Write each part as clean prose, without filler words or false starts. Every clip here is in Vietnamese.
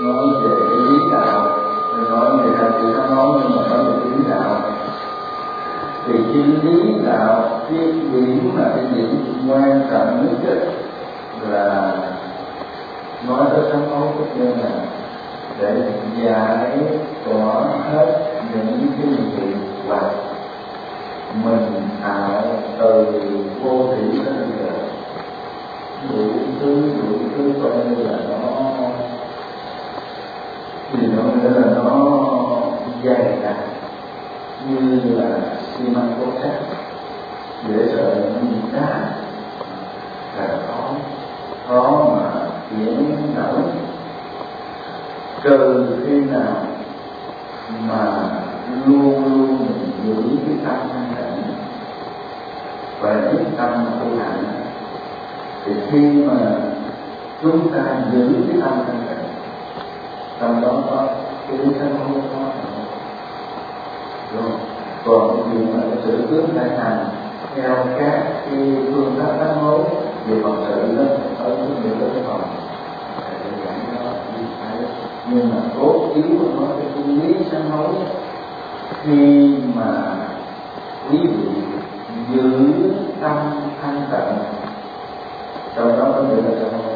nói về cái lý đạo, nói về hai chữ nó nói, nhưng mà nói về cái lý đạo thì cái lý đạo, cái điểm mà cái điểm quan trọng nhất là nói tới sám hối của nhân là để giải tỏa hết những cái nghiệp hoặc mình tạo từ vô thủy đến bây giờ, đủ thứ coi như là nó thì nó nghĩa là nó dày đặc như là xi măng cốt sắt, dễ sợ những đá là khó mà chuyển nổi, trừ khi nào mà luôn luôn mình giữ cái tâm thanh tịnh và cái tâm tu hành, thì khi mà chúng ta giữ cái tâm thanh tịnh, trong đó có cái lý sám hối có rồi. Còn cái chuyện mà sự tướng đại thành theo các cái phương pháp sám hối về phần sự đó ở cái nhiều cái phần để giảng nó như thế, nhưng mà cốt yếu của nó cái lý sám hối khi mà quý vị giữ tâm thanh tịnh, trong đó có nghĩa là sám hối.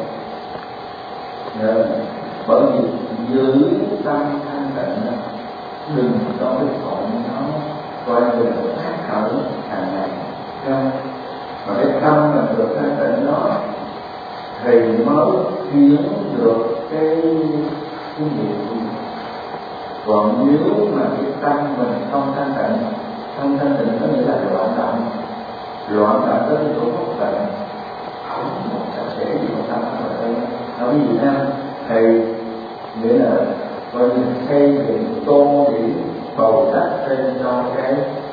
Bởi vì giữ tâm thanh tịnh đó, đừng có cái phận nó coi như là phát khởi hàng ngày, mà cái tâm là được thanh tịnh đó thì mới chuyển được cái nghiệp. Còn nếu mà cái tâm mình không thanh tịnh có nghĩa là loạn động tới cái chỗ bất tịnh, không một sạch sẽ gì mà tâm ở đây nói gì nha, thì nghĩa là coi như xây dựng tô điểm bầu đắp trên cho cái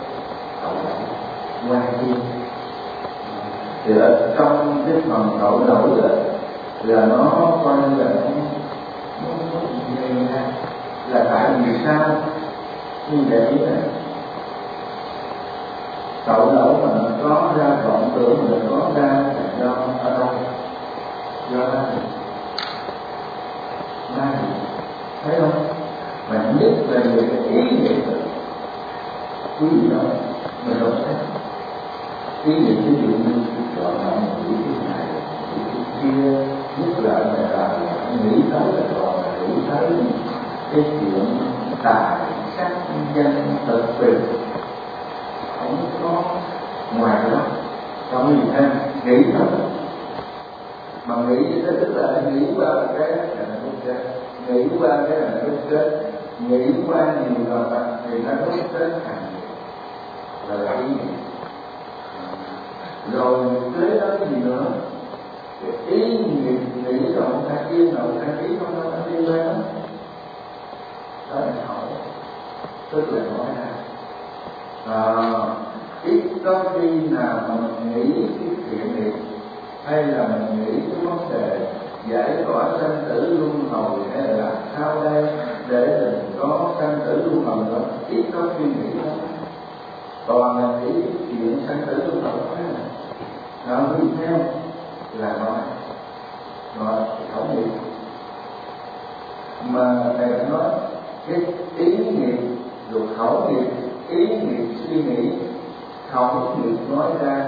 quan thiên. Thì ở trong cái phần tội lỗi là nó coi như là nó gì ha, là tại vì sao như vậy này, tội lỗi mà nó có ra vọng tưởng, mà nó có ra là do ở đâu? Do ma, thấy không? Mà nhất là về cái ý nghĩa quý vị nói mình không thấy ý nghĩa, ví dụ như chọn làm một cái này cái kia, nhất là nghĩ tới là còn là nghĩ tới cái chuyện tài sắc danh thực quyền, không có ngoài đó, không gì thêm nghĩ thôi. Mà nghĩ tức là nghĩ qua cái là nó chết, nghĩ qua cái là nó chết, nghĩ qua nhiều rồi thì nó chết hàng là ý nghĩa. Rồi kế đó cái gì nữa, cái ý nghiệp nghĩ rồi ta kia rồi ta ký không nó đi qua đó là hỏi, tức là nói ra ít có khi nào mà mình nghĩ cái thiện nghiệp hay là mình nghĩ cái vấn đề giải tỏa sanh tử luân hồi hay là làm sao đây để mình có sanh tử luân hồi đó, ít có suy nghĩ đó. Còn là nghĩ chuyện sanh tử luân hồi đó nó đi theo là nói không hiểu. Mà thầy nói cái ý nghiệp rồi khẩu nghiệp, ý nghiệp suy nghĩ, khẩu nghiệp nói ra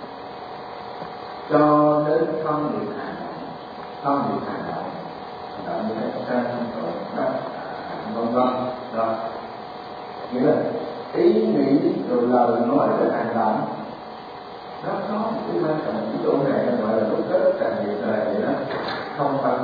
cho đến không được hành động như thế sang rồi vân vân rồi, nghĩa là ý nghĩ rồi lời nói rồi hành động nó có cái quan trọng. Cái chỗ này gọi là lúc kết càng việc đời vậy đó, không bao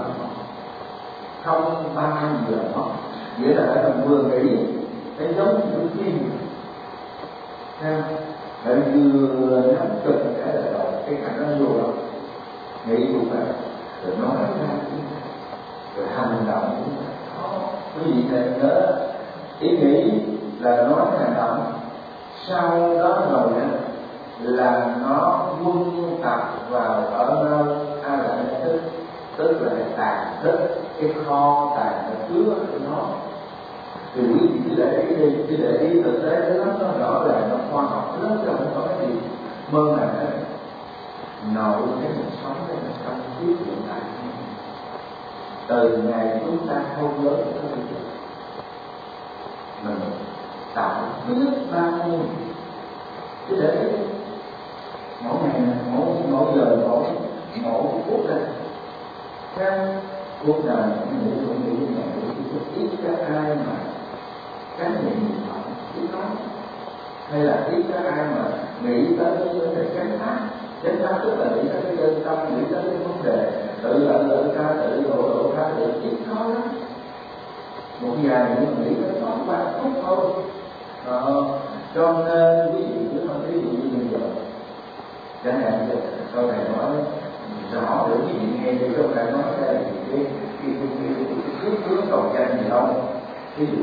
giờ mất, nghĩa là phải mình vừa nghĩ cái giống như phim nha, phải vừa nắm cực cái là rồi cái cảnh nó vô rồi nghĩ cũng vậy, rồi nói ra rồi hành động cũng vậy. Quý vị nên nhớ ý nghĩ là nói hành động, sau đó rồi là nó quân tập vào ở nơi a la thức, tức là tàn thức, cái kho tàng nó chứa của nó. Thì quý vị cứ để ý đi, cứ để ý thực tế cái nó rõ ràng, nó khoa học lớn, chứ không có cái gì mơ màng hết. Nội cái mình sống, cái mình trong kiếp hiện tại từ ngày chúng ta không lớn tới bây giờ mình tạo biết bao nhiêu chứ để mỗi ngày mỗi giờ mỗi phút này theo cuộc đời nghĩ cũng nghĩ như vậy ít cho ai mà cái niệm Phật ít nói hay là ít cho ai mà nghĩ tới vấn đề chánh pháp tức là nghĩ tới cái chân tâm, nghĩ tới cái vấn đề tự lợi ra, tự độ ra, tự ít nói lắm. Một vài những nghĩ tới nó vài phút thôi. Cho nên ví dụ như bây giờ chẳng hạn như câu này nói rõ để quý vị nghe thì câu này nói ra thì cái hướng cầu danh gì đâu ví dụ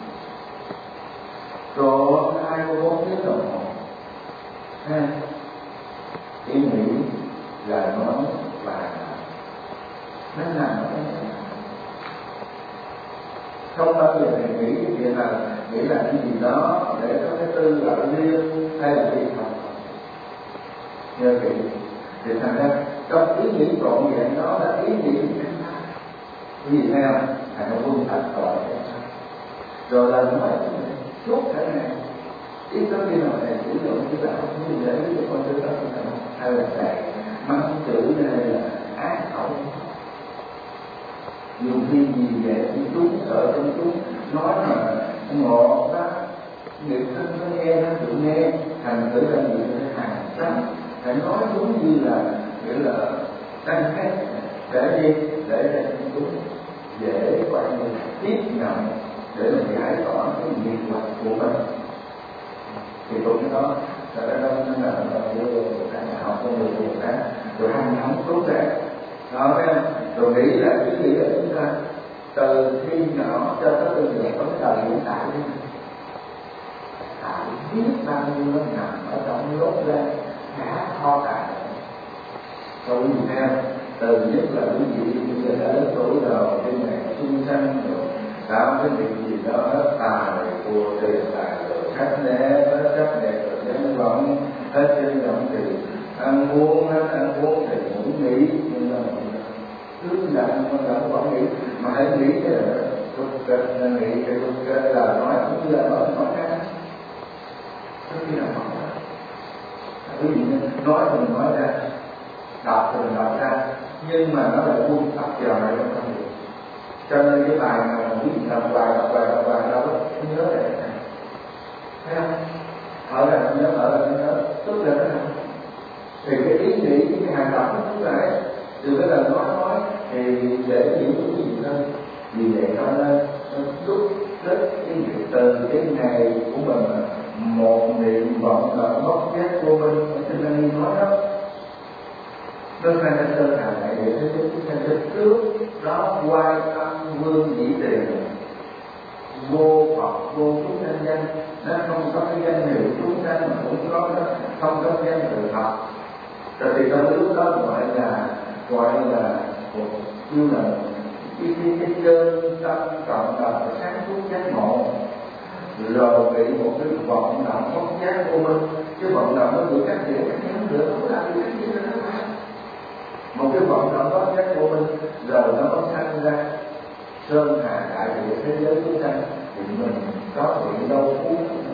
rồi 24 tiếng đồng hồ ha, ý nghĩ là nói và nó nằm ở đây không bao giờ thầy nghĩ cái chuyện là nghĩ là cái gì đó để có cái tư lợi riêng hay là gì không nhờ vậy thì thành ra trong ý nghĩ trọn vẹn đó là ý nghĩ quý vị thấy không thầy nó quân thật gọi rồi là nói suốt cả ngày ít có khi nào thầy sử dụng cái đạo như để cho con tư đó hay là thầy mắng chửi hay là ác khẩu nhiều khi gì vậy chúng sợ trong chúng nói mà ngọt đó người thân nó nghe nó tự nghe thành thử là gì hàng trăm phải nói đúng như là nghĩa là tăng khác để gì để chúng dễ quay tiếp nhận để mình giải tỏa cái nghiệp lực của mình thì tụi nó sẽ nó là cái học con người của cái rồi hành không tốt đẹp đó thấy không? Rồi nghĩ là cái nghĩ là chúng ta từ khi nhỏ cho tới bây giờ có cái đời hiện tại đi thải biết bao nhiêu nó nằm ở trong lốt ra cả kho tàng rồi quý vị theo từ nhất là quý vị bây giờ đã lớn tuổi rồi trên này xuân xanh rồi tạo cái việc gì đó tài của tiền tài rồi sắc đẹp rồi danh vọng hết danh vọng thì ăn uống thì muốn nghĩ nhưng mà cứ làm con vẫn nghĩ mà hãy nghĩ cái là tục kịch nghĩ cái tục kịch là nói cũng như là nói khác có khi nào nói ví dụ như nói thì nói ra đọc thì đọc ra nhưng mà nó lại buông tập vào lại trong tâm được cho nên cái bài nào quý vị đọc bài đâu không nhớ lại thấy không ở đây không nhớ tức là thế nào thì cái ý nghĩ cái hành động của chúng ta ấy từ cái lời nói thì dễ hiểu cái gì hơn vì vậy cho nên lúc rất cái việc từ cái ngày của mình một niệm vọng là bóc giác của mình trên đây nói đó nó khai ra sơ thả lại để cái trước đó quay tâm vương dĩ tiền vô Phật vô chúng sanh danh nó không có cái danh hiệu chúng sanh mà cũng có nó không có danh từ Phật rồi thì trong lúc đó gọi là như là cái chân tâm cộng đồng sáng suốt giác ngộ rồi bị một cái vọng động bóc giác của mình chứ vọng động nó được các điểm các nhóm được không làm được cái gì nữa một cái vọng động bóc giác của mình rồi nó sanh ra sơn hà đại địa thế giới chúng sanh thì mình có bị đau phú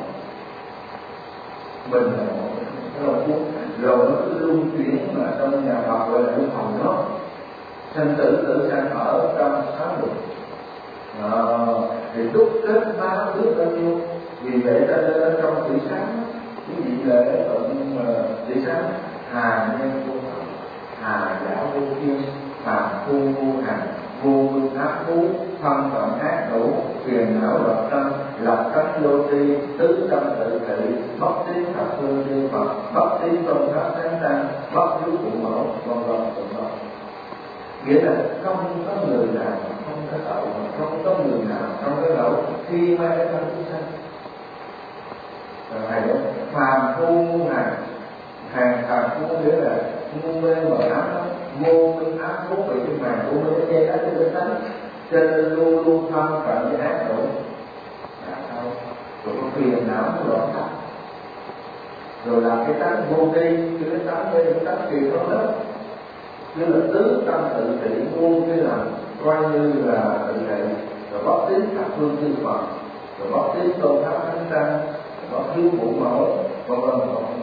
mình là một cái đau phú rồi nó cứ luân chuyển mà trong nhà Phật gọi là luân hồi nó sanh tử sanh ở trong sáu đường thì đúc kết má nước bao nhiêu vì vậy ta lên trong thủy sáng cái vị lễ tụng thủy sáng hà nhân vô thần hà giả vô thiên phàm phu vô hành vô minh ác thú thân phận ác đủ phiền não lập tâm lập cánh lô tri tứ tâm tự thị bất tín thập phương chư Phật bất tín tôn pháp thánh tăng bất hiếu phụ mẫu vân vân nghĩa là không có người nào không có tội không có người nào không có lỗi khi mà cái thân chúng sanh rồi thầy đó phàm phu ngu hàng phàm phu nghĩa là ngu mê mờ ám vô minh ác thú bị cái màn của mình nó che đá cái bên tánh cho nên luôn luôn thân cận với ác độ rồi có phiền não nó loạn thấp rồi là cái tánh vô tri cái tánh đây cái tánh kỳ nó lớn như là tứ tâm tự trị vô cái lòng coi như là tự lệ, rồi bóc tín thập phương chư Phật, rồi bóc tín tôn pháp thánh tăng, rồi bóc hiếu phụ mẫu, vân vân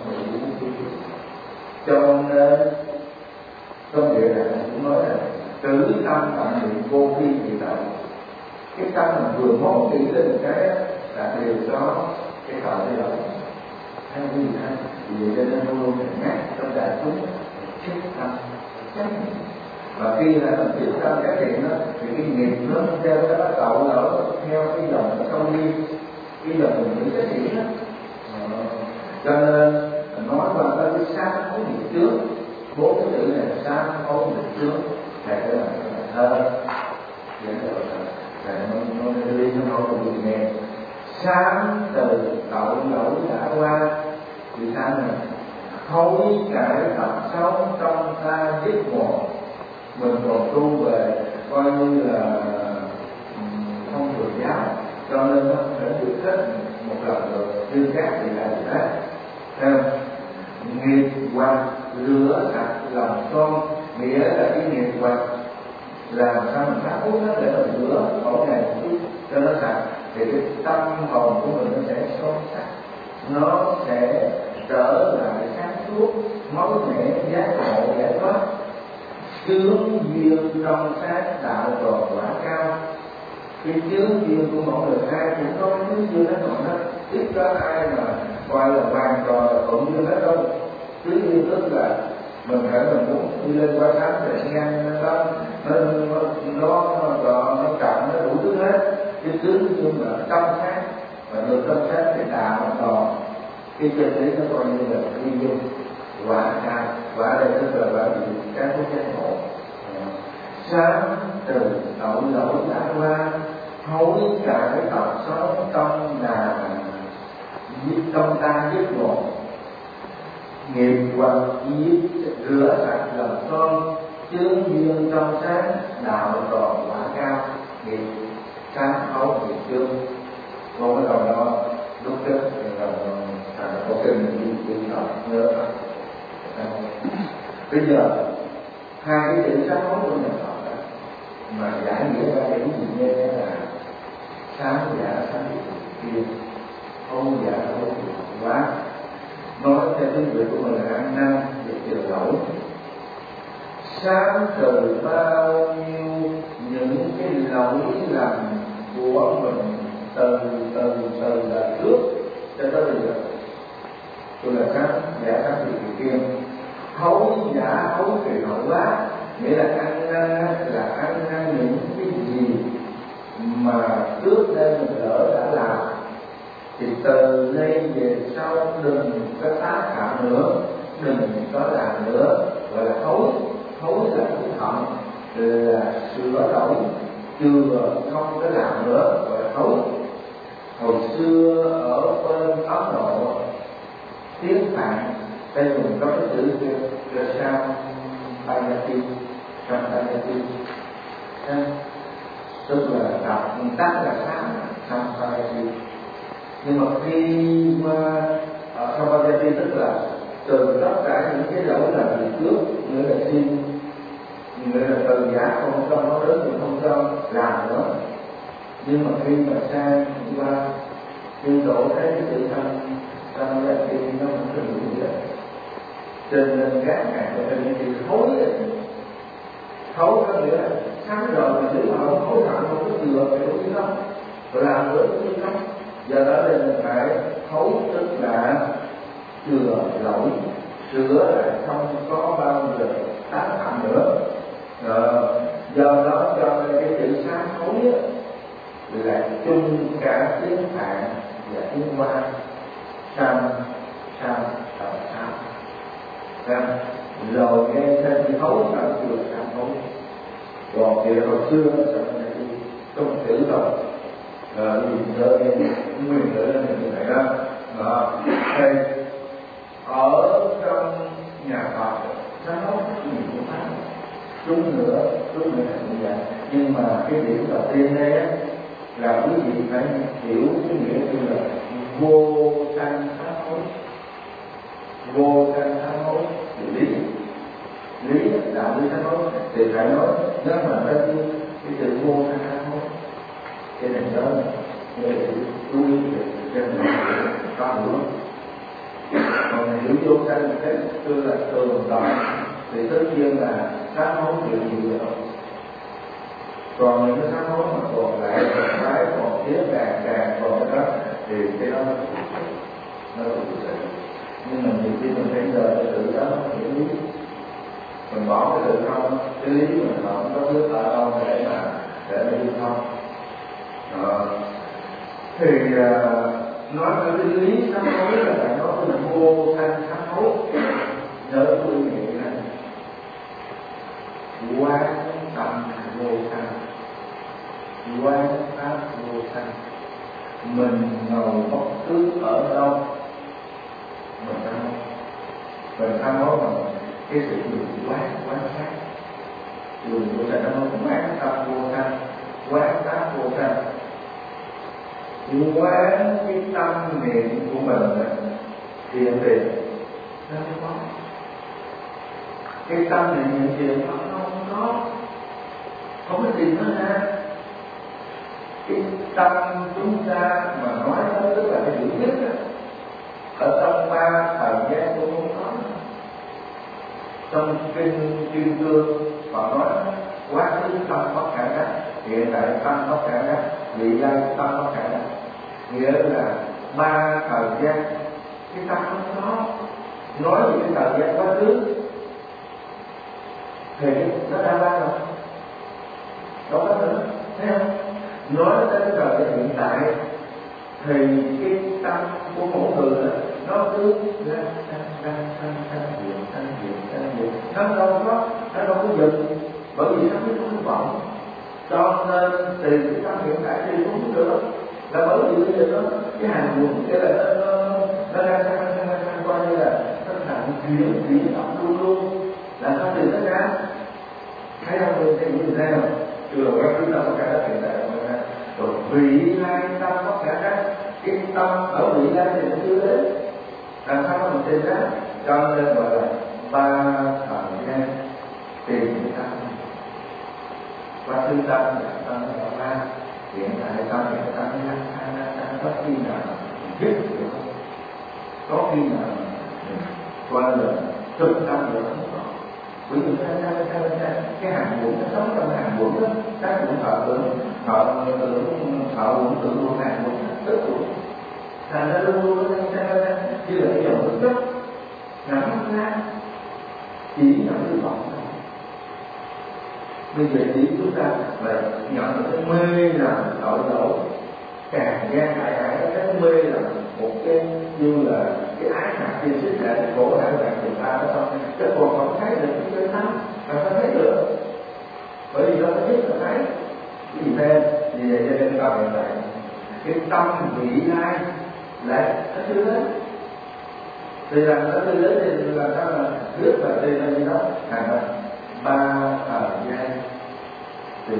cho nên trong địa này cũng nói là trữ tâm tận niệm vô vi vị đạo. Cái tâm mình vừa món nghĩ lên một cái là đều có cái tội đây rồi. Hay quý vị thấy, vì vậy cho nên luôn luôn phải ngắt trong đại chúng chết tâm chắc. Và khi là mình biết tâm cái hiện đó thì cái nghiệp nó theo cái bắt đầu nó theo cái dòng sông đi, cái dòng mình nghĩ cái hiện đó. Cho nên mình nói qua cái sáng hối nghiệp trước, bốn cái chữ này là sáng hối nghiệp trước, thầy cái là thơ, vậy là nó đi nó nói được nghe. Sáng từ tội lỗi đã qua, thì sao này? Hối cải tập sống trong ta giết một, mình còn tu về coi như là không được giáo, cho nên nó phải được hết một lần rồi như các thì là gì đó. Nghiệp hoặc rửa sạch lòng con, nghĩa là cái nghiệp hoặc làm sao mình phát uống nó để mình rửa mỗi ngày một chút cho nó sạch, thì cái tâm hồn của mình nó sẽ son sạch, nó sẽ trở lại sáng suốt, mới mẻ, giác ngộ, giải thoát. Chướng duyên trong sáng đạo tròn quả cao. Cái chướng duyên của mỗi người ai cũng có cái chướng duyên hết rồi đó, ít có ai mà gọi là hoàn toàn là thuận duyên hết đâu. Chướng duyên tức là mình muốn đi lên qua sáng để ngăn nó trọng, nó đủ thứ hết. Cái chướng duyên là trong sáng, và được trong sáng thì đạo còn cái chân lý nó coi như là duyên duyên quả cao. Quả đây tức là quả gì? Các quốc giác ngộ. Sáng từ tội lỗi đã qua, hối cải tập sống trong đà trong ta giết ngộ. Nghiệp hoặc giết rửa sạch lòng con, chướng duyên trong sáng đạo tròn quả cao. Nghiệp sáng hối nghiệp chướng. Còn cái đầu đó lúc trước thì có kinh đi đọc nhớ. Bây giờ hai cái chữ sáng hối của nhà Phật đó, mà giải nghĩa ra cái gì nghe là sáng giả sáng kia, hối giả hối quá. Nói theo tiếng Việt của mình là ăn năn để chừa lỗi. Sáng từ bao nhiêu những cái lỗi lầm của mình từ là trước cho tới bây giờ, tôi là sáng giả sáng thì kia. Hối giả hối kỳ hậu quá, nghĩa là ăn năn những cái gì mà trước đây mình lỡ đã làm, thì từ nay về sau đừng có tái phạm nữa, đừng có làm nữa. Gọi là hối là cái thận, là sửa đổi, chưa không có làm nữa, gọi là hối. Hồi xưa ở bên Ấn Độ, tiếng Phạn đây mình có cái chữ Sampayati, tức là đọc tắt là sáng, Sampayati. Nhưng mà khi mà Sampayati tức là từ tất cả những cái lỗi làm gì trước, nghĩa là xin, nghĩa là từ giả không cho nó đến thì không cho làm nữa. Nhưng mà khi mà sang qua tiên độ thấy cái sự Sampayati nó không có đủ gì hết. Cho nên các ngài của mình thì hối có nghĩa là sáng rồi mà nếu mà không hối hận không có chừa phải đúng chứ không, rồi làm nữa đúng chứ không. Do đó nên mình phải hối tức là chừa lỗi, sửa lại không có bao giờ tái phạm nữa. Do đó cho nên cái chữ sáng hối là chung cả tiếng Phạn và tiếng Hoa, sam rồi nghe thêm thì hối phải chưa sam hối. Còn thì hồi xưa sao này đi không chữ rồi nhìn thơ nghe nguyên tử lên như vậy đó. Thì ở trong nhà Phật nó nói rất nhiều phương pháp, đúng nữa như vậy. Nhưng mà cái điểm đầu tiên đây á là quý vị phải hiểu cái nghĩa như là vô sanh sám hối. Vô sanh sám hối thì lý đạo lý sám hối thì phải nói nếu mà cái sự vô thanh sáng hối. Cho nên đó người chú ý về chân có nữa. Còn nếu vô thanh cái tôi là tồn tại thì tất nhiên là sáng hối nhiều nhiều rồi. Còn những cái sáng hối mà còn lại còn tiếp càng còn cái đó thì cái đó nó là thực sự. Nhưng mà nhiều khi mình phải giờ cái sự đó hiểu lý, mình bỏ cái sự không, cái lý mình không có bước ở đâu để mà đi không. Thì nói về cái lý sám hối là phải nói về vô thanh sám hối. Nhớ quý vị này, quán tâm vô thanh, quán pháp vô thanh. Mình ngồi bất cứ ở đâu mình sám hối bằng cái sự quán sát. Dùng vô thanh nó quán tâm vô thanh, quán pháp vô thanh. Quán cái tâm niệm của mình thiền tiền nó không có. Cái tâm niệm hiện tiền nó không có tìm nó ra. Cái tâm chúng ta mà nói đó tức là cái hiểu biết đó. Ở trong ba thời gian cũng không có. Trong kinh cương họ nói quá khứ tâm có khả năng, hiện tại tâm có khả năng, vị lai tâm có khả năng. Nghĩa là ba thời gian cái tâm không có. Nói về cái thời gian quá khứ thì nó ra ba rồi, đâu có nữa, thấy không? Nói đến thời gian hiện tại thì cái tâm của mỗi người đó, nó cứ đang hiện, nó đâu có dừng, bởi vì nó biết không vọng. Cho nên tìm cái tâm hiện tại thì cũng được, là bởi vì bây giờ nó cái hàng nguồn cái là nó đang coi như là nó thành chuyển động luôn là sao tìm nó ra. Thấy không? Tôi thấy như thế nào? Chưa là các chúng ta có khả năng hiện tại mà rồi vị lai tâm có khả năng, cái tâm ở vị lai thì nó chưa đến, làm sao mà mình tìm ra? Cho nên gọi là ba thời gian tìm cái tâm. Và tư tâm là tâm là ba, hiện tại tâm hiện tâm có khi nào biết được không? Có khi nào qua là thực tâm được không? Bởi vì cái hàng quẩn nó sống trong hàng quẩn đó, các quẩn thọ tưởng của hàng quẩn tức quẩn, thành ra luôn luôn nó như là cái dòng nước chất nằm ra chỉ nhận được vọng thôi. Bây giờ chỉ chúng ta là nhận được cái mê là tội lỗi, càng gian đại hải cái mê là một cái như là cái ái hạt thì xích lại cái khổ hại bạn người ta đó thôi, chứ còn không thấy được cái chân tâm, mà không thấy được, bởi vì nó có biết là thấy cái gì thêm, vì vậy cho nên ta hiện tại cái tâm vị lai lại nó chưa đến, thì là nó chưa đến thì làm sao mà biết là đây là gì đó, thành ra ba thời gian thì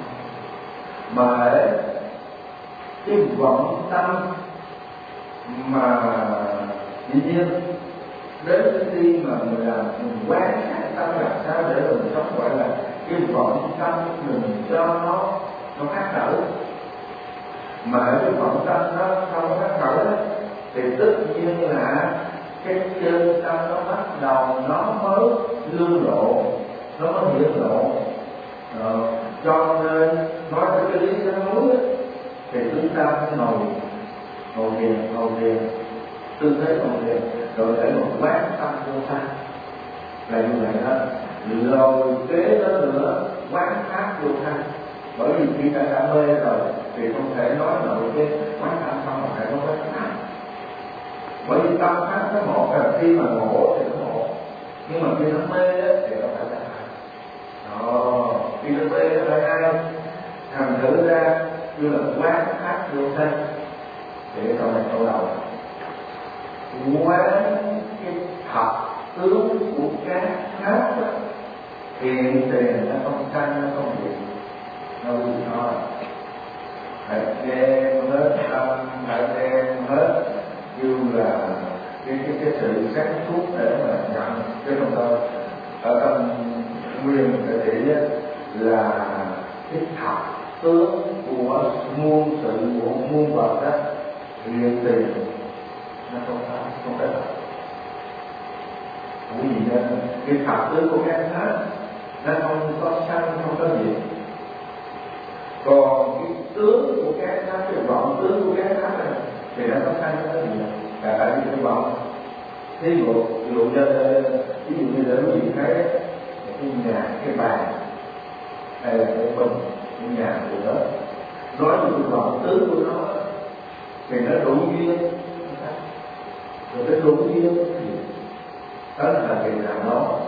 mà cái vọng tâm mà dĩ nhiên đến khi mà mình làm mình quán sát tâm làm sao để mình sống gọi là cái vọng tâm mình cho nó phát khởi, mà cái vọng tâm nó không phát khởi thì tất nhiên là cái chân tâm nó bắt đầu nó mới lưu lộ, nó mới hiện lộ. Cho nên nói tới cái lý sám hối thì chúng ta phải ngồi thiền tư thế ngồi thiền rồi để một quán tâm vô thanh là như vậy đó. Rồi kế đó nữa quán pháp vô thanh, bởi vì khi ta đã mê rồi thì không thể nói nổi cái quán tâm không, mà phải có quán pháp. Bởi vì tâm pháp nó một là khi mà ngộ thì nó ngộ, nhưng mà khi nó mê thì nó phải là khi nó mê nó phải hai, thành thử ra như là quán pháp vô thanh. Thì cái câu này câu đầu quán cái thật tướng của các pháp hiện tiền nó không sanh, nó không diệt, nó gì thôi. Phải đem hết tâm, phải đem hết như là cái sự sáng suốt để mà nhận. Chứ không thôi ở trong nguyên thể thị là cái tướng của muôn sự của muôn vật đó, hiện tiền nó không có thật. Bởi vì cái thật tướng của cái hết nó không có sanh, không có diệt. Còn cái tướng của cái khác, cái vọng tướng của cái khác này thì nó có sanh, nó có diệt. Cả tại vì cái vọng, ví dụ như để quý vị thấy cái nhà, cái bàn hay là cái bình, cái nhà của nó nói về cái vọng tướng của nó thì nó đủ duyên, rồi cái đủ duyên đó là cái nào đó.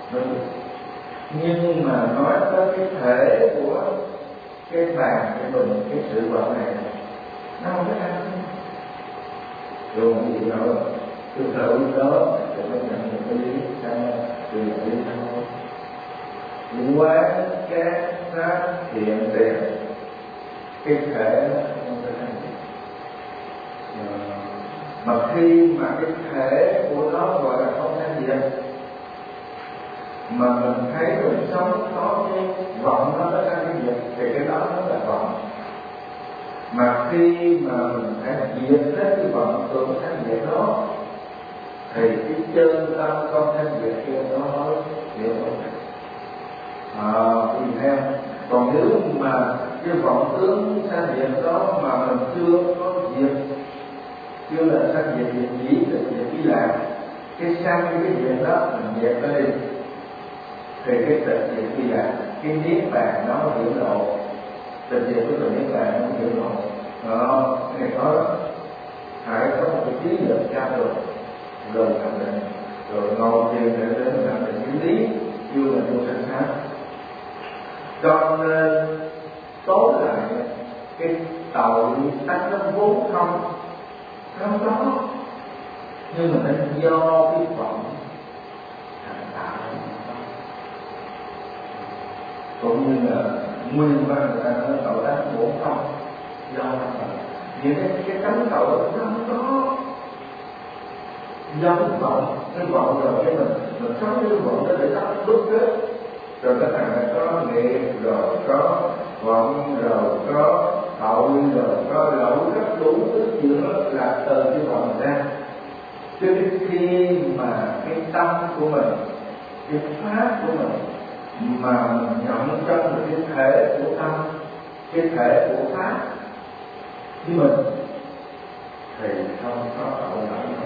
Nhưng mà nói tới cái thể của cái bàn, cái bình, cái sự vật này nó không có ăn. Rồi cái gì đó từ đầu đó để mình nhận được cái lý sang từ lý sau quán các pháp hiện tiền cái thể không có ăn. Mà khi mà cái thể của nó gọi là không ăn gì mà mình thấy mình sống có cái vọng nó có ăn cái gì thì cái đó nó là vọng. Mà khi mà mình phải diệt hết cái vọng tưởng thanh diệt đó thì cái chân tâm con thanh diệt kia nó nói hiểu không? Thì theo còn nếu mà cái vọng tướng thanh diệt đó mà mình chưa có diệt, chưa là thanh diệt dĩ là diệt ý lạc, cái sang cái diệt đó mình diệt nó đi thì cái tịch diệt ý lạc, cái niết bàn nó hiểu độ, tịch diệt của niết bàn nó hiểu độ. Cái này có phải có một cái trí lực cao rồi khẳng định, rồi ngồi thiền để đến khẳng định cái lý chưa là vô sanh pháp. Cho nên tóm lại cái tội tánh nó vốn không có, nhưng mà nó do cái vọng thành tạo. Cũng như là nguyên văn người ta nói tội tánh vốn không do những cái tánh tội nó không có do cái vọng rồi cái mình sống cái vọng đó để nó đúc kết rồi cái thằng này có nghiệp rồi có vọng rồi có tội rồi có lỗi rất đủ thứ chuyện đó là từ cái vọng ra. Cho đến khi mà cái tâm của mình, cái pháp của mình mà mình nhận trong được cái thể của tâm, cái thể của pháp với mình thì không có tội lỗi nào.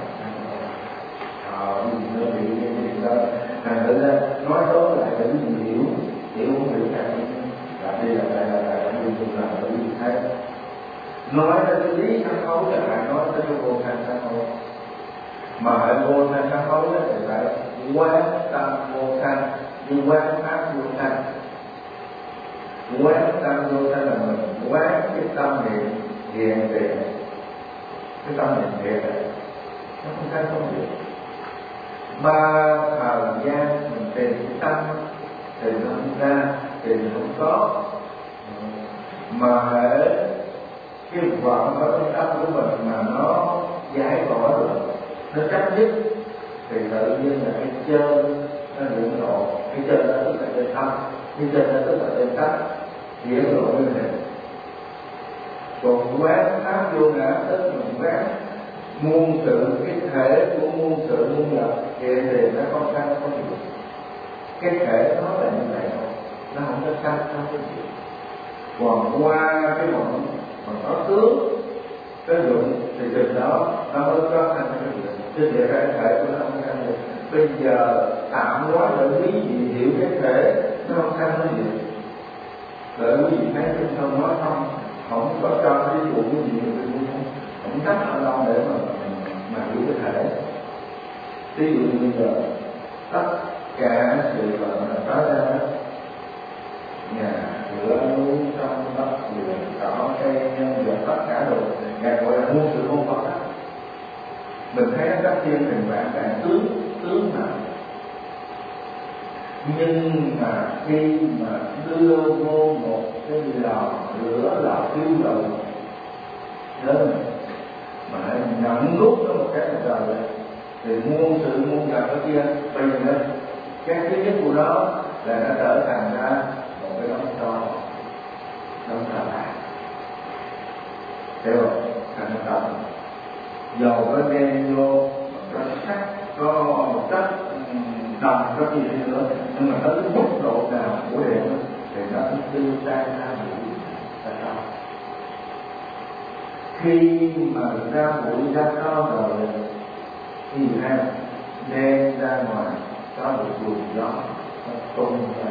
Nó bị cái chuyện đó thành thử ra nói tốt lại để mình hiểu không hiểu cả là đi là đi cùng làm để mình thấy nói tới cái lý sanh khấu là nói tới cái vô sanh sanh khấu, mà ở vô sanh sanh khấu thì phải quán tâm vô sanh, như quán pháp vô sanh. Quán tâm vô sanh là mình quán cái tâm hiện tiền, cái tâm hiện này nó không sanh không được. Ba thời gian mình tìm cái tâm thì nó không ra, thì nó không có, mà cái vọng ở trong tâm của mình mà nó giải bỏ rồi, nó chấm dứt thì tự nhiên là cái chân nó hiển lộ. Cái chân nó tức là trên tâm, cái chân nó tức là trên tánh hiển lộ như thế. Còn quán pháp vô ngã tức mình quán muôn sự, cái thể của muôn sự muôn vật hiện thì nó không sanh không diệt. Cái thể nó là như vậy thôi, nó không có sanh không có diệt. Còn qua cái vọng mà có tướng cái dụng thì từ đó nó mới có sanh cái diệt. Chứ thì cái thể của nó không sanh diệt. Bây giờ tạm nói để quý vị hiểu cái thể nó không sanh không diệt, để quý vị thấy trong thân nói không có cho cái vụ quý vị không chắc ở đâu để mà hiểu cái thể. Ví dụ như bây giờ tất cả sự vật là có ra hết, nhà cửa núi sông đất vườn cỏ cây nhân vật tất cả đồ ngài gọi là muôn sự muôn vật đó. Mình thấy nó các thiên hình vạn trạng tướng nào, nhưng mà khi mà đưa vô một cái lò lửa lò thiêu dầu lớn mà nhận rút nó một cái trời thì muôn sự muôn vật ở kia bây giờ cái thứ nhất của nó là nó trở thành ra một cái đống tro, đống tro hiểu không? Thành động dầu có đen vô, có sắc, có một chất đồng, có gì đi nữa, nhưng mà tới cái mức độ nào của đèn thì nó tiêu tan ra bụi là sao? Khi mà ra bụi ra cao rồi thì ha đen ra ngoài có một luồng gió nó tung ra.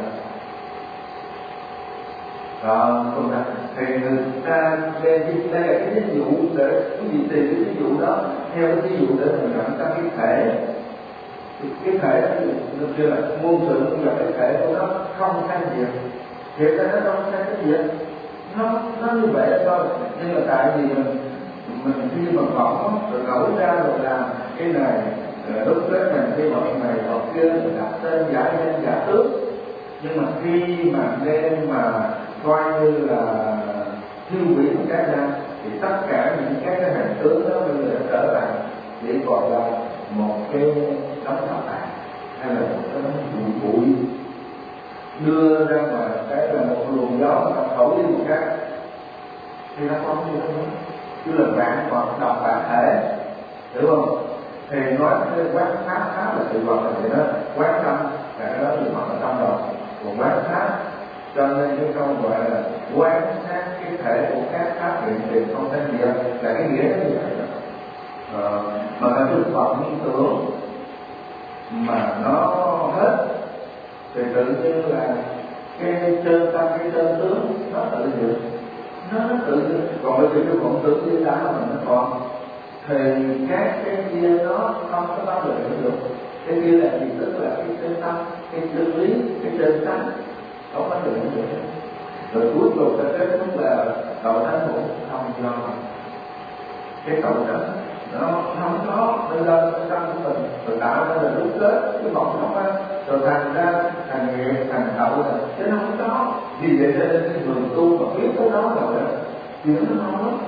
Còn thì người ta đây là cái ví dụ để quý vị tìm cái ví dụ đó theo cái ví dụ để mình nhận ra cái thể. Cái thể đó như là môn sự cũng gặp cái thể của nó không thay diệt, thiệt ra nó không thay cái diệt, nó như vậy thôi. Nhưng mà tại vì mình khi mà phỏng rồi nổi ra rồi làm cái này lúc đó mình đi mọi này họ kia đặt tên giả nhân giả tướng, nhưng mà khi mà đem mà coi như là tiêu hủy một cái ra thì tất cả những cái hình tướng đó bây giờ trở lại chỉ còn là một cái đống thảo tàn hay là một cái đống bụi đưa ra ngoài cái là một luồng gió mà thổi đi một cái thì nó không như thế nữa, chứ là vạn vật độc bản thể, hiểu không? Thì nói cái quán pháp là sự vật là gì đó, quán tâm là cái đó sự vật là tâm rồi, còn quán pháp cho nên cái câu gọi là quan sát cái thể của các pháp hiện tiền không tên gì là cái nghĩa đó như vậy đó. Mà cái thực phẩm hiện tượng mà nó hết thì tự nhiên là cái chân tâm, cái chân tướng nó tự diệt, nó tự diệt. Còn bởi vì cái vọng tưởng như đá mình nó còn thì các cái kia nó không có bao giờ được. Cái kia là gì? Tức là cái chân tâm, cái chân lý, cái chân tánh không có được như vậy. Rồi cuối cùng ta kết thúc là cầu thánh cũng không do cái cầu thánh nó không có nơi lên cái tâm của mình, rồi tạo ra là lúc kết cái vòng không á, rồi thành ra thành nghiệp thành hậu rồi chứ nó không có. Vì vậy cho nên cái người tu mà biết cái đó rồi đó thì nó không có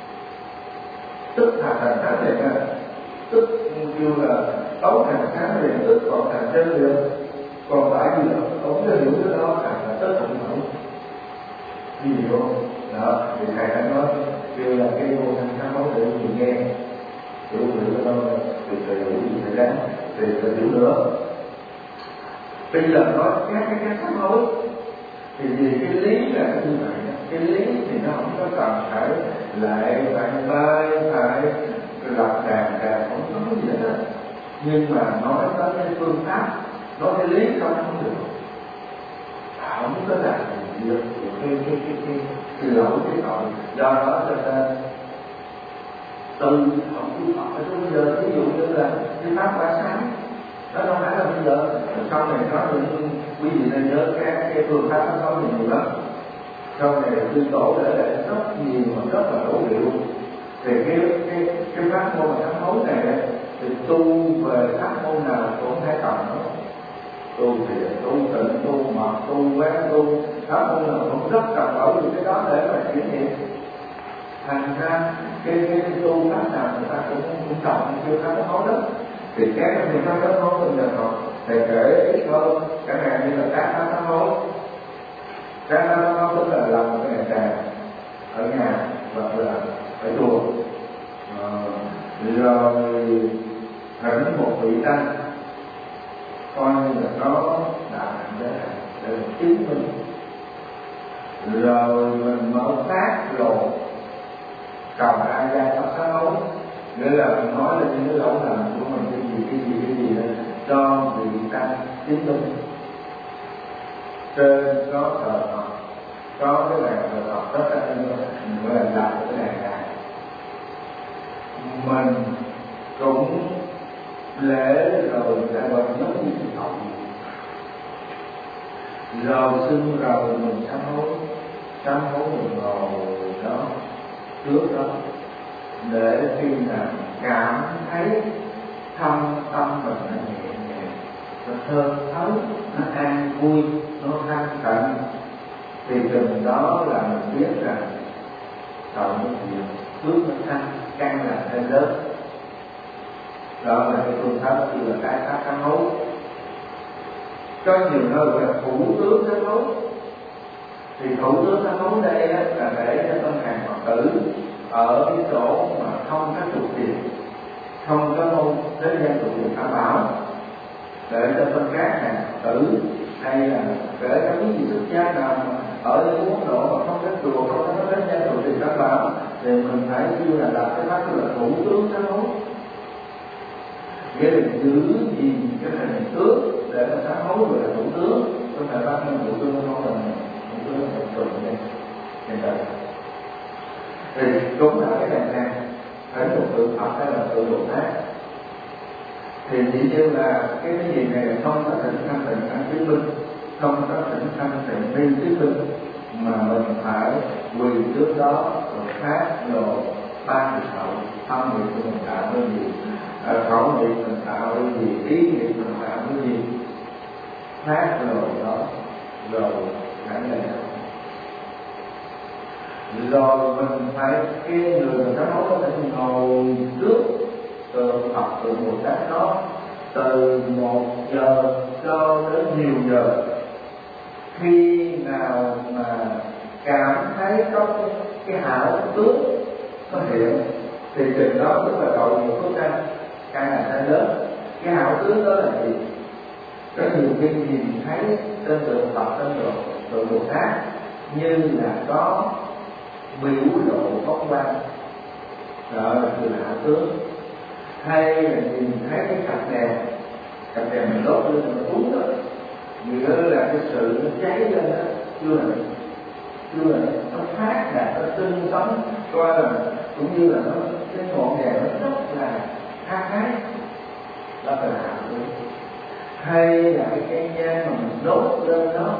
tức thành kháng liền á, tức kêu là tấu thành kháng liền, tức còn thành chân liền. Còn tại vì không có hiểu cái đó thành là tức không nổi gì không đó. Thì thầy đã nói kêu là cái vô thanh kháng máu để mình nghe hiểu cái đó từ từ hiểu gì phải đáng từ từ hiểu nữa. Bây giờ nói các cái kháng máu thì vì cái lý là cái như vậy, cái lý thì nó không có cần phải lại phải bay phải lập đàn không có gì hết. Nhưng mà nói tới cái phương pháp, nói cái lý không được, không có làm gì được cái lỗi cái tội. Do đó cho nên từ học tu Phật cho bây giờ ví dụ như là cái pháp quả sáng nó không phải là bây giờ sau này nói những quý vị nên nhớ các cái phương pháp nó có nhiều lắm. Sau này sư tổ để lại rất nhiều mà rất là hữu hiệu. Thì cái pháp môn thánh hối này thì tu về pháp môn nào cũng hay cần nó, tu thiền, tu tịnh, tu mật, tu quán, tu pháp môn nào cũng rất cần ở những cái đó để mà chuyển nghiệm. Thành ra cái tu pháp nào người ta cũng trọng chưa pháp thánh hối đó. Thì các cái phương pháp thánh hối bây giờ còn thầy kể ít hơn, chẳng hạn như là các pháp thánh hối. Các pháp thánh hối tức là làm một cái ngày tràng ở nhà hoặc là ở chùa, rồi thỉnh một vị tăng coi như là nó đã để chứng minh, rồi mình mở phát rồi cầu ai ra có sáu hối, nghĩa là mình nói là những cái lỗi lầm của mình cái gì đó cho vị tăng chứng minh. Trên có thờ Phật, có cái bàn thờ Phật rất là mình gọi là lập cái đàn đài, mình cũng lễ rồi đã gọi giống như chị học rồi xưng rồi mình sám hối mình ngồi đó trước đó để khi nào cảm thấy thâm tâm mình nó nhẹ nhàng, nó thơm thấu, nó an vui, nó thanh tịnh thì chừng đó là mình biết rằng tội nó nhiều, phước nó thanh, căn là thêm lớn. Đó là cái phương pháp như là cái pháp thánh hối. Có nhiều nơi gọi là thủ tướng thánh hối. Thì thủ tướng thánh hối đây là để cho tân hàng Phật tử ở cái chỗ mà không có trụ tiền, không có môn thế gian trụ tiền tham bảo, để cho phân cát này tử hay là kể cả cái gì xuất gia nào mà ở những quốc độ mà không có chùa, không có thế gian trụ tiền tham bảo, thì mình phải kêu là đặt cái pháp là thủ tướng sám hối, nghĩa là giữ gìn cái hình tướng để mà sám hối gọi là thủ tướng. Không phải bác nên thủ tướng không là thủ tướng là trùng đây trên đời. Thì đúng là cái này phải một tượng Phật hay là tượng Bồ Tát, thì chỉ như là cái gì này không có thịnh thanh tịnh ăn chứng minh, không có thịnh thanh tịnh ni chứng minh, mà mình phải quỳ trước đó rồi phát đồ ba sự hậu, tâm niệm của mình tạo cái gì, khẩu niệm mình tạo cái gì, ý niệm mình tạo cái gì, phát đồ đó rồi hãy là rồi mình phải cái người mình sám hối có thể ngồi trước tượng Phật tượng Bồ Tát đó từ 1 giờ cho đến nhiều giờ. Khi nào mà cảm thấy có cái hảo tướng nó hiện thì chừng đó tức là cầu nhiều phước căn, căn là sai lớn. Cái hảo tướng đó là gì? Có nhiều khi nhìn thấy trên tượng Phật, trên tượng Bồ Tát như là có biểu lộ phóng quang, đó là sự hảo tướng. Hay là nhìn thấy cái cặp đèn mình đốt lên mình uống đó, nghĩa là cái sự nó cháy lên đó, chưa là nó phát đạt, nó tưng sống, coi là cũng như là nó cái ngọn đèn nó rất là khá khái, đó là hảo tướng. Hay là cái cây nhang mà mình đốt lên đó,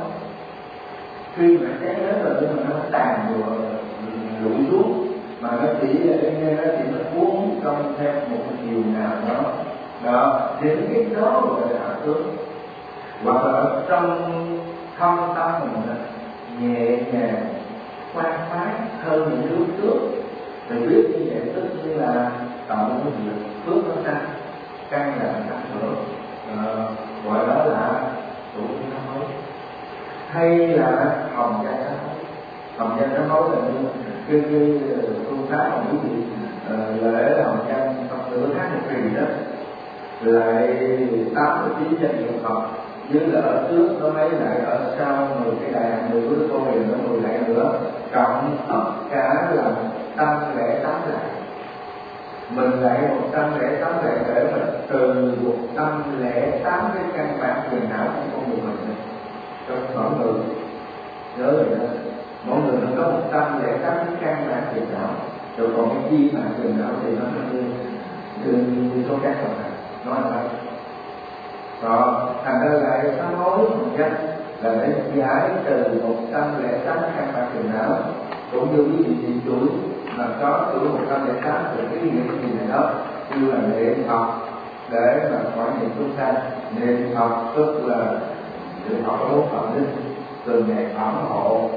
khi mà cháy lớn rồi nhưng mà nó tàn lụi xuống, mà nó chỉ là cái nhang nó chỉ nó cuốn trong theo một cái chiều nào đó, những cái đó gọi là hảo tướng. Hoặc là trong thâm tâm mình nhẹ nhàng khoan khoái hơn những lúc trước, thì biết như vậy tức như là tạo cái việc phước nó tăng, căn là tăng nữa, gọi đó là trụ sám hối. Hay là hồng danh sám hối. Hồng danh sám hối là cái phương pháp mà quý vị lễ hồng danh trong nửa tháng một kỳ đó, lại 89 danh hiệu Phật, như là ở trước nó mấy lại, ở sau 10 cái đàn, 10 cái cô liền nó 10 lại nữa, cộng tất cả là 108 lại. Mình lại 108 lại để mà từ 108 cái căn bản quyền não của con người mình cho mỗi người. Nhớ rồi đó, mỗi người nó có 108 cái căn bản quyền não, rồi còn cái chi mà quyền não thì nó như số các còn lại nói là đó. Thành ra lại sám hối hồng danh là để giải trừ 108 căn bản quyền não, cũng như quý vị tuổi mà có tuổi 108 thì cái nghĩa gì này đó như là niệm Phật để mà khỏi niệm chúng sanh. Niệm Phật tức là niệm Phật có 4 phẩm linh, từ ngày phẩm hộ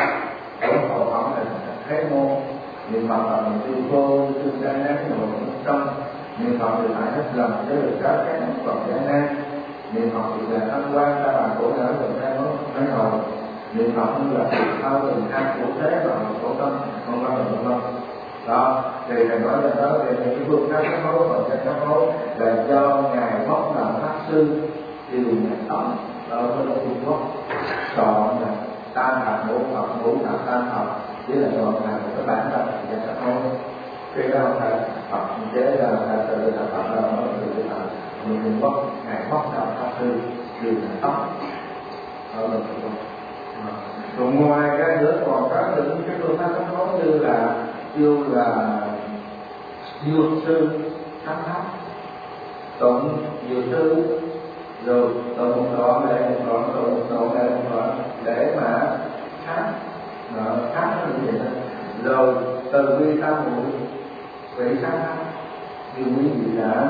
phẩm là thế môn. Niệm Phật là niệm tiêu cô tương sanh nát nội trong. Niệm Phật thì phải hết lòng để được các Phật giải nan. Niệm Phật thì là thăng quan ta bà khổ não rồi ra nói ngồi. Niệm Phật như là sự thao từng tham của thế và khổ tâm không bao giờ đó. Thì thầy nói ra đó về những cái phương pháp sám hối và cái sám hối là do ngài Móc làm pháp sư tiêu nhạc tổng ở bên Trung Quốc chọn là tam thập ngũ thập tam thập, chỉ là chọn thành một cái bản là cái sám hối. Khi đó thầy Phật chế ra là từ thập Phật là nó từ thập người Trung Quốc ngài Móc làm pháp sư tiêu nhạc tổng ở bên Trung Quốc. Còn ngoài ra nữa còn có những cái phương pháp sám hối như là kêu là dược sư sám hối, tụng dược sư rồi tụng một đoạn lại một đoạn, tụng một đoạn lại một đoạn để mà khám nó như vậy đó. Rồi từ bi tam muội vị sám hối như quý vị đã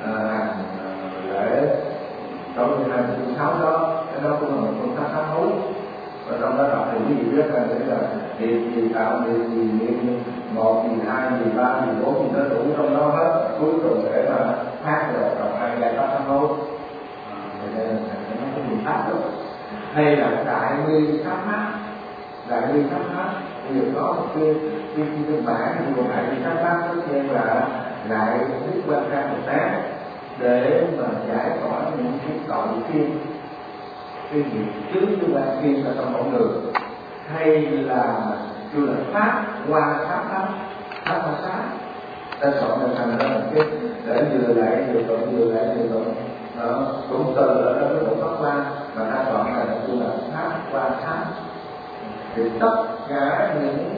lễ trong 26 đó, cái đó cũng là một phương pháp sám hối. Và trong đó đọc thì quý vị biết rằng là niệm gì tạo niệm gì 1, gì 2, gì 3, gì 4 gì nó đủ trong đó hết, cuối cùng để mà phát được trong hai giai pháp sám hối. Đây là cái biện pháp đó. Hay là đại bi sám hối, đại bi sám hối bây giờ có một cái bản thì còn lại thì các bác có xem là lại biết quan trang một tác để mà giải tỏa những cái tội thiên cái nghiệp trước cái quan thiên ở trong mỗi người, hay là kêu là pháp qua pháp sát ta chọn là thành ra một cái để vừa lại vừa tụng cũng từ ở đó cái bộ pháp qua mà ta chọn là kêu là pháp qua pháp thì tất cả những